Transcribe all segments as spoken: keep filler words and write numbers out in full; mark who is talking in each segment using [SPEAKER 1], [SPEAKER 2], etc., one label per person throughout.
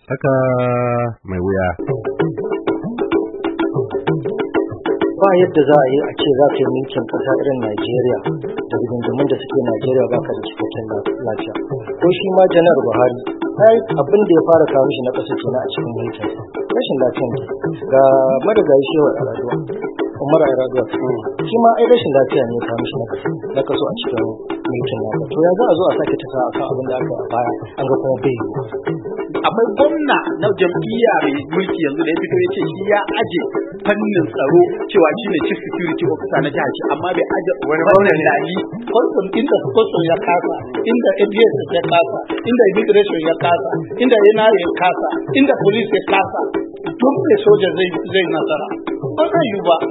[SPEAKER 1] Tsaka mai wuya.
[SPEAKER 2] Ba yadda za a yi a ce za ka yi mulkin ƙasa irin Najeriya da rigingimun da suke Najeriya ba ka da cikakken lafiya. Ko shi ma Janar Buhari, ai abin da ya fara kawo mishi na ƙasa kenan a cikin mulkin rashin lafiyan da ga marigayi Shehu Araduwa, Umar Araduwa. Shi ma ai rashin lafiya ne ya kawo mishi na ƙasa a cikin mulkin nasa. To ya za a zo a sake tafa akan abin da aka yi a baya an ga kuma bai yiwu.
[SPEAKER 3] Akwai gwamna na jam'iyya mai mulki yanzu da ya fito ya ce shi ya aje fannin tsaro cewa shi ne chief security officer na jihar amma bai aje wani gwamnan lali custom inda custom ya kasa, inda A D S ya kasa, inda immigration ya kasa, inda yana ya kasa, inda police ya kasa, duk da soja zai zai nasara ba zai yi ba.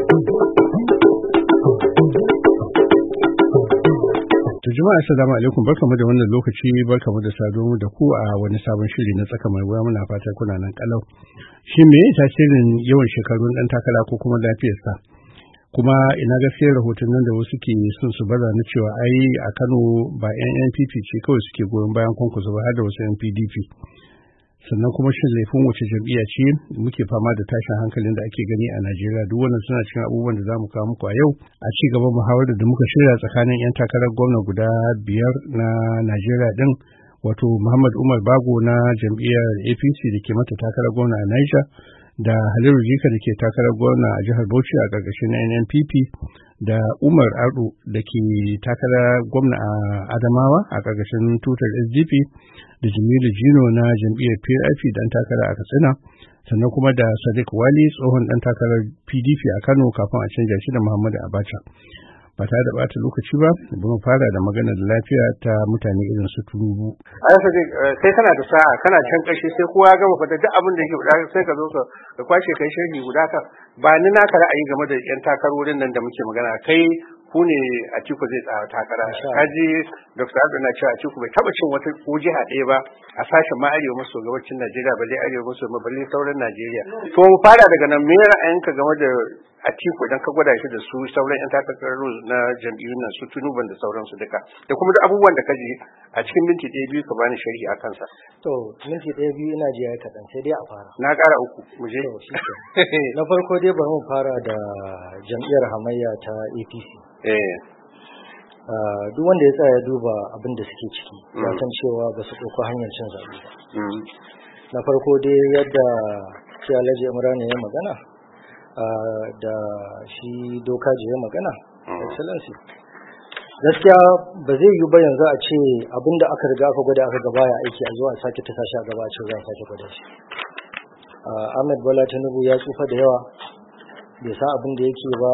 [SPEAKER 1] Jama'a assalamu alaikum, barkamu da wannan lokaci, barkamu da saduwa da ku a wani sabon shiri na tsaka mai wuya. Muna fata kuna nan kalau. Shi me ya tasirin yawan shekarun dan takara ko kuma lafiyarsa? Kuma ina gaskiyar rahotannin da wasu ke son su baza na cewa ai a Kano ba yan N P P ce kawai suke goyon bayan Kwankwaso ba har da wasu N P D P. Sannan kuma shin laifin wace jam'iyya ce muke fama da tashin hankalin da ake gani a Najeriya? Duk wannan suna cikin abubuwan da zamu kawo muku a yau a ci gaban muhawarar da muka shirya tsakanin yan takarar gwamna guda biyar na Najeriya din, wato Muhammad Umar Bago na jam'iyyar A P C da ke mata takarar gwamna a Niger, da Haliru Jika da ke takarar gwamna a jihar Bauchi a ƙarƙashin N N P P, da Umar Ardo da ke takarar gwamna a Adamawa a ƙarƙashin tutar S D P, da Jamilu Jino na jam'iyyar P I P dan takara a Katsina, sannan kuma da Sadiq Wali tsohon dan takarar P D P a Kano kafin a canja shi da Muhammadu Abacha. Ba tare da bata lokaci ba, mu fara da magana da lafiya ta mutane irin su Tinubu.
[SPEAKER 4] Ai Sadiq, sai kana da sa'a, kana can kashi sai kowa ya gama fada duk abin da yake faɗa sai ka zo ka kwashe kai sharhi guda ka. Ba ni naka ra'ayi game da yan takarorin nan da muke magana. Kai ku ne Atiku zai tsaya takara. Kaji Doctor Abdul na cewa Atiku bai taba cin wata ko jiha ɗaya ba a sashen ma arewa maso gabacin Najeriya balle arewa maso balle sauran Najeriya. To mu fara daga nan, me ra'ayinka game da Atiku idan ka gwada shi da su sauran yan takarar na jam'iyyun nan su Tinubu da sauransu duka, da kuma duk abubuwan da ka ji a cikin minti ɗaya biyu ka bani sharhi a kansa.
[SPEAKER 2] To minti ɗaya biyu ina ji ya kaɗan sai dai a fara.
[SPEAKER 4] Na ƙara uku mu je.
[SPEAKER 2] Na farko dai bari mu fara da jam'iyyar hamayya ta A P C.
[SPEAKER 4] Eh.
[SPEAKER 2] Duk wanda ya tsaya duba abin da suke ciki ya san cewa ba su ɗauko hanyar cin zaɓe ba. Na farko dai yadda shi Alhaji Imran ya magana da shi Dokaji ya magana, excellency, gaskiya ba zai yi ba yanzu a ce abinda aka riga aka gwada aka gaba ya aiki a zuwa sake ta sashi a gaba a ce za a sake gwada shi. Ahmed Bola Tinubu ya tsufa da yawa, bai san abin da yake ba,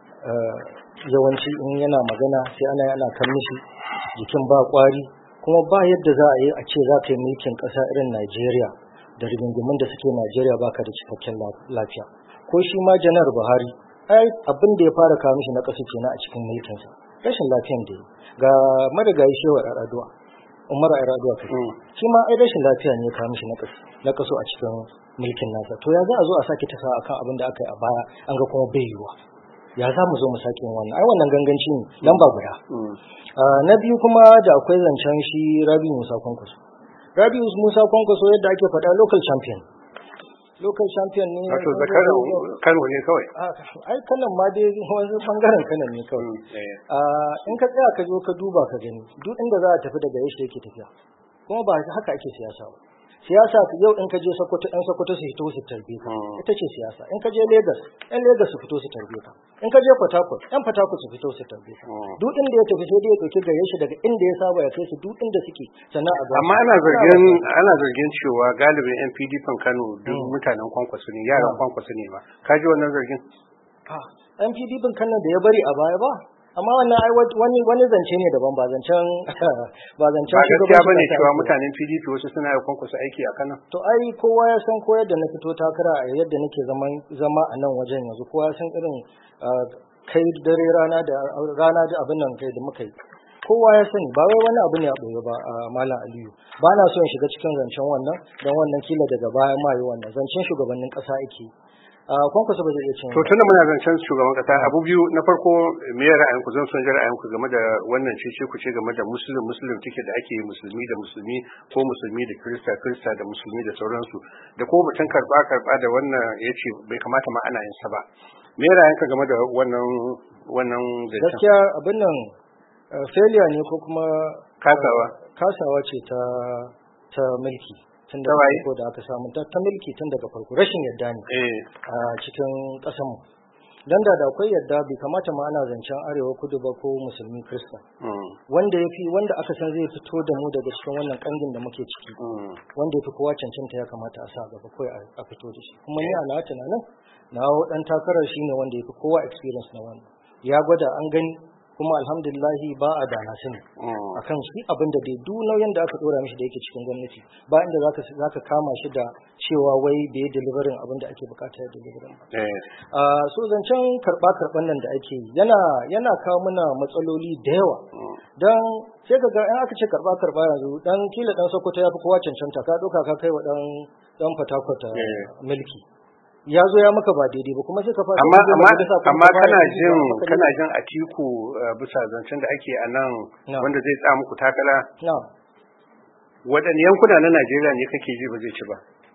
[SPEAKER 2] yawanci in yana magana sai ana yana kan mishi, jikin ba kwari, kuma ba yadda za a yi a ce za ka yi mulkin ƙasa irin Najeriya da rigingimun da suke Najeriya baka da cikakken lafiya. Ko shi ma Janar Buhari, ai abin da ya fara kawo mishi na ƙasa kenan a cikin mulkinsa, rashin lafiyan da ya ga marigayi Shehu Araduwa, Umar Araduwa kai, shi ma ai rashin lafiya ne ya kawo mishi na ƙasa a cikin mulkin nasa. To ya za a zo a sake tafa akan abin da aka yi a baya an ga kuma bai yiwuwa. Ya za mu zo mu sake yin wannan? Ai wannan ganganci ne lamba guda. Na biyu kuma da akwai zancen shi Rabiu Musa Kwankwaso. Rabiu Musa Kwankwaso yadda ake faɗa local champion. Local champion ne.
[SPEAKER 4] Wato zakaran Kano ne kawai.
[SPEAKER 2] Ai kanan ma dai wani bangaren kanan ne kawai. In ka tsaya ka zo ka duba ka gani duk inda za a tafi daga yashi yake tafiya. Kuma ba haka ake siyasa ba. Siyasa yau in ka je Sokoto, ɗan Sokoto su fito su tarbe ka, ita ce siyasa. In ka je Lagos, ɗan Lagos su fito su tarbe ka. In ka je Port Harcourt, ɗan Port Harcourt su fito su tarbe ka. Duk inda ya tafi sai dai ya ɗauki gare shi daga inda ya saba ya kai su duk inda suke sannan a
[SPEAKER 4] amma ana zargin ana zargin cewa galibin N P D P Kano duk mutanen Kwankwaso ne, yaran Kwankwaso ne ba. Ka ji wannan zargin?
[SPEAKER 2] N P D P Kano da ya bari a baya ba. Amma wannan ai wani wani zance ne daban, ba zancen ba zancen
[SPEAKER 4] ba gaskiya bane cewa mutanen P D P wasu suna yi Kwankwaso aiki a Kano.
[SPEAKER 2] To ai kowa ya san ko yadda na fito takara a yadda nake zaman zama a nan wajen yanzu, kowa ya san irin kai dare rana da rana da abin nan kai da muka yi. Kowa ya sani, ba wai wani abu ne a ɓoye ba a Malam Aliyu. Ba na so in shiga cikin zancen wannan don wannan kila daga baya ma yi wannan zancen shugabannin ƙasa ake. a Kwankwaso ba zai iya cin.
[SPEAKER 4] To tunda muna zancen shugaban kasa abu biyu na farko me ya ra'ayin ku zan son ji ra'ayin ku game da wannan cece ku ce game da muslim muslim take da ake musulmi da musulmi ko musulmi da kirista kirista da musulmi da sauransu da ko mutum karba karba da wannan yace bai kamata ma ana yin sa ba. Me ya ra'ayin ka game da wannan wannan
[SPEAKER 2] gaskiya abin nan failure ne ko kuma
[SPEAKER 4] kasawa
[SPEAKER 2] kasawa ce ta ta mulki tun da farko da aka samu ta mulki tun daga farko rashin yadda ne a cikin ƙasar mu dan da akwai yadda bai kamata ma ana zancen arewa kudu ba ko musulmi krista wanda yafi wanda aka san zai fito da mu daga cikin wannan kangin da muke ciki wanda yafi kowa cancanta ya kamata a sa gaba kai a fito da shi kuma ni a na tunanin na dan takarar shine wanda yafi kowa experience na wannan ya gwada an gani kuma alhamdulillahi ba a dana sani akan shi abinda dai duk nauyin da aka dora mishi da yake cikin gwamnati ba inda zaka zaka kama shi da cewa wai bai delivering abinda ake bukata ya delivering ba eh so zancen karba karban nan da ake yi yana yana kawo mana matsaloli da yawa dan sai kaga in aka ce karba karba yanzu dan kila dan Sokoto yafi kowa cancanta ka doka ka kai wa dan dan Fatakwata mulki ya zo ya maka ba daidai ba kuma sai ka fara
[SPEAKER 4] amma amma amma kana jin kana jin Atiku bisa zancen da ake a nan wanda zai tsaya muku takala wadanne yankuna na Najeriya ne kake ji ba zai ci ba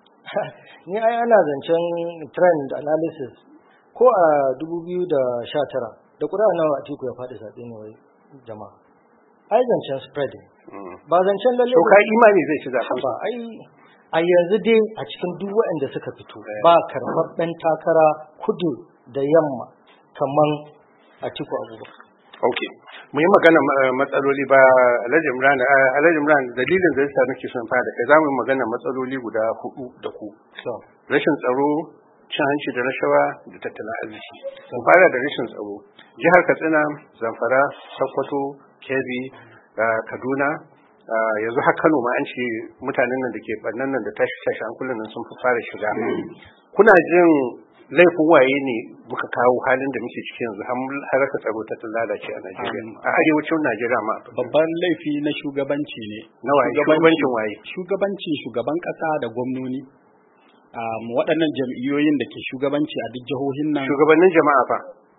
[SPEAKER 2] ni ai ana zancen trend analysis ko a dubu biyu da sha tara da kura nawa Atiku ya faɗi zaɓe ne wai jama'a ai zancen spreading ba zancen lalle
[SPEAKER 4] to kai imani zai ci zaɓen
[SPEAKER 2] ba ai a yanzu dai a cikin duk waɗanda suka fito ba karɓaɓɓen takara kudu da yamma kaman Atiku Abubakar.
[SPEAKER 4] Ok, mu yi magana matsaloli ba Alhaji Imran, Alhaji Imran dalilin da yasa nake son fara da kai za mu yi magana matsaloli guda hudu da ku. Rashin tsaro, cin hanci da rashawa da tattalin arziki. Mun fara da rashin tsaro. Jihar Katsina, Zamfara, Sokoto, Kebbi, Kaduna, yanzu har Kano ma an ce mutanen nan da ke bannan nan da tashi tashi an kullun nan sun fi fara shiga. Kuna jin laifin waye ne muka kawo halin da muke ciki yanzu har aka tsaro ta lalace a Najeriya a arewacin Najeriya ma
[SPEAKER 3] babban laifi na shugabanci ne
[SPEAKER 4] na waye shugabancin waye
[SPEAKER 3] shugabanci shugaban kasa da gwamnoni waɗannan jam'iyyoyin da ke shugabanci a duk jihohin nan
[SPEAKER 4] shugabannin jama'a fa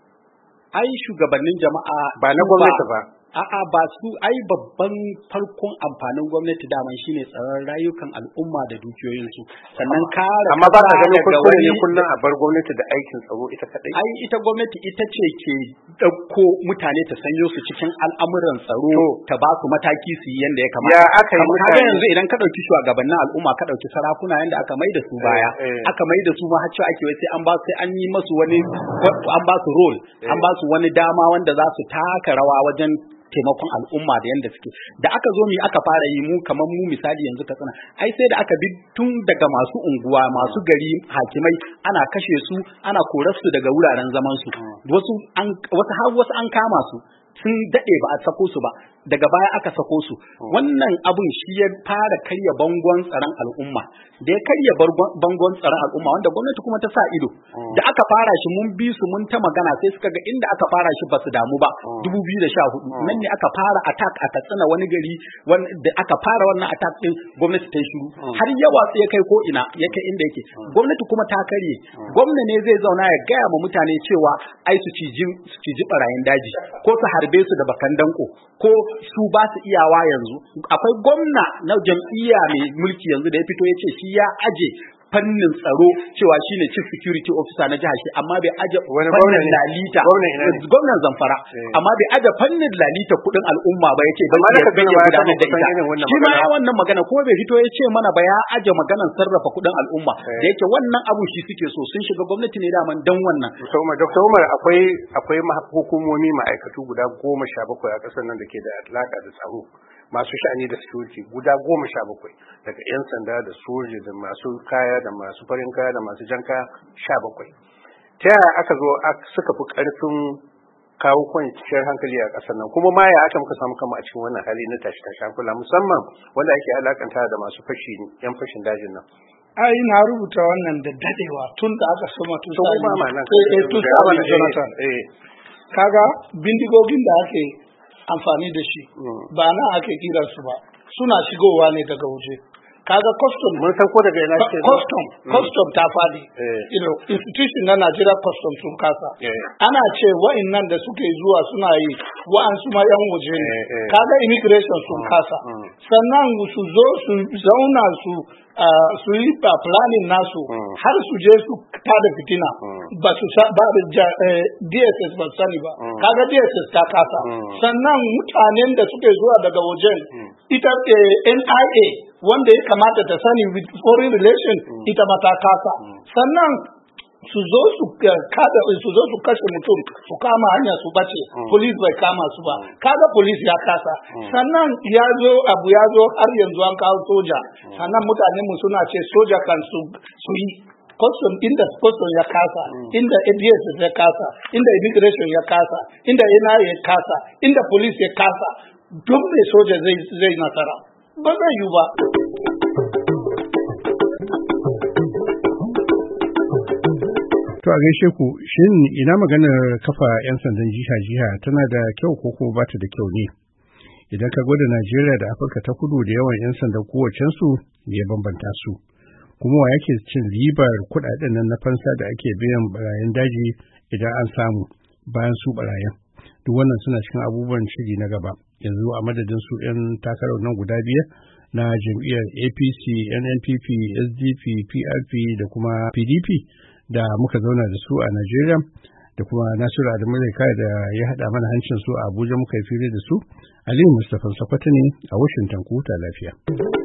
[SPEAKER 3] ai shugabannin jama'a
[SPEAKER 4] ba na gwamnati ba
[SPEAKER 3] a'a ba su ai babban farkon amfanin gwamnati daman shine tsaron rayukan al'umma da dukiyoyinsu sannan kare
[SPEAKER 4] amma ba ka ganin kuskure ne kullum a bar gwamnati da aikin tsaro ita kadai
[SPEAKER 3] ai ita gwamnati ita ce ke dauko mutane ta sanyo su cikin al'amuran tsaro ta ba su mataki su yi yanda ya kamata
[SPEAKER 4] ya aka yi mutane
[SPEAKER 3] yanzu idan ka dauki shugabannin al'umma ka dauki sarakuna yanda aka mai da su baya aka mai da su ma har cewa ake wai sai an ba sai an yi masu wani an ba su role an ba su wani dama wanda za su taka rawa wajen taimakon al'umma da yanda suke da aka zo mi aka fara yi mu kamar mu misali yanzu ka tsana ai sai da aka bi tun daga masu unguwa masu gari hakimai ana kashe su ana korar su daga wuraren zaman su wasu an wasu har wasu an kama su sun dade ba a sako su ba daga baya aka sako su wannan abun shi ya fara karya bangon tsaron al'umma da ya karya bangon tsaron al'umma wanda gwamnati kuma ta sa ido da aka fara shi mun bi su mun ta magana sai suka ga inda aka fara shi ba su damu ba dubu biyu da sha hudu nan ne aka fara attack a Katsina wani gari da aka fara wannan attack din gwamnati ta yi shiru har yawa sai ya kai ko ina ya kai inda yake gwamnati kuma ta karye gwamna ne zai zauna ya gaya ma mutane cewa ai su ciji su ciji barayin daji ko su harbe su da bakan danko ko su ba su iyawa yanzu akwai gwamna na jam'iyya mai mulki yanzu da ya fito ya ce shi ya aje fannin tsaro cewa shine chief security officer na jihar shi amma bai aje fannin lalita gwamnan Zamfara amma bai aje fannin lalita kudin al'umma ba yace ba ya bai gudanar da ita shi ma ya wannan magana kuma bai fito ya ce mana ba ya aje maganan sarrafa kudin al'umma da yake wannan abu shi suke so sun shiga gwamnati ne daman dan wannan
[SPEAKER 4] Dr. Umar akwai akwai hukumomi ma'aikatu guda goma sha bakwai a kasar nan da ke da alaka da tsaro masu sha'ani da security guda goma sha bakwai daga 'yan sanda da soja da masu kaya da masu farin kaya da masu jan kaya sha bakwai ta yaya aka zo suka fi ƙarfin kawo kwanciyar hankali a ƙasar nan kuma ma ya aka muka samu kama a cikin wannan hali na tashi tashi hankula musamman wanda ake alakanta da masu fashi yan fashin dajin nan
[SPEAKER 5] ai na rubuta wannan da dadewa tun da aka soma tun
[SPEAKER 4] Jonathan
[SPEAKER 5] kaga bindigogin da ake amfani da shi ba na ake kira su ba suna shigowa ne daga waje kaga custom
[SPEAKER 4] mun san ko daga ina ce
[SPEAKER 5] custom custom ta fadi you know institution na Nigeria custom sun kasa ana ce wa'annan da suke zuwa suna yi wa'ansu ma yan waje ne kaga immigration sun kasa sannan su zo su zauna su su yi planning nasu har su je su tada fitina ba su ba D S S ba sani ba kaga D S S ta kasa sannan mutanen da suke zuwa daga wajen ita N I A wanda ya kamata ta sani with foreign relation ita ma ta kasa sannan su zo su kada su zo su kashe mutum su kama hanya su bace police bai kama su ba kaga police ya kasa sannan ya zo abu ya zo har yanzu an kawo soja sannan mutane mu suna ce soja kan su su yi custom inda custom ya kasa inda A D S ya kasa inda immigration ya kasa inda N I A ya kasa inda police ya kasa duk mai soja zai zai nasara ba zai yi ba.
[SPEAKER 1] To a gaishe ku, shin ina maganar kafa 'yan sandan jiha-jiha tana da kyau ko kuma ba ta da kyau ne? Idan ka gwada Najeriya da Afirka ta kudu da yawan 'yan sandan kowacensu ya bambanta su. Kuma wa yake cin ribar kuɗaɗen nan na fansa da ake biyan barayin daji idan an samu bayan su barayin? Duk wannan suna cikin abubuwan shiri na gaba. Yanzu a madadin su 'yan takarar nan guda biyar na jam'iyyar A P C, N N P P, S D P, P R P da kuma P D P da muka zauna da su a Najeriya da kuma Nasiru Adamu Kai da ya haɗa mana hancin su a Abuja muka yi fira da su. Aliyu Mustapha Sakwata ne a Washington, ku huta lafiya.